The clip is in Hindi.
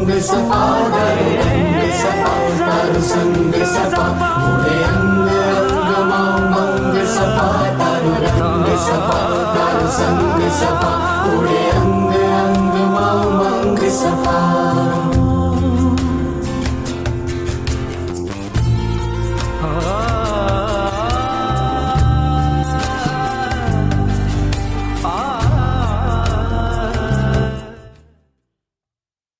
संग सफा दारू रंग सफा दारू संग सफा उड़े अंग अंग मंग सफा दारू रंग सफा दारू संग सफा उड़े अंग अंग मंग सफा।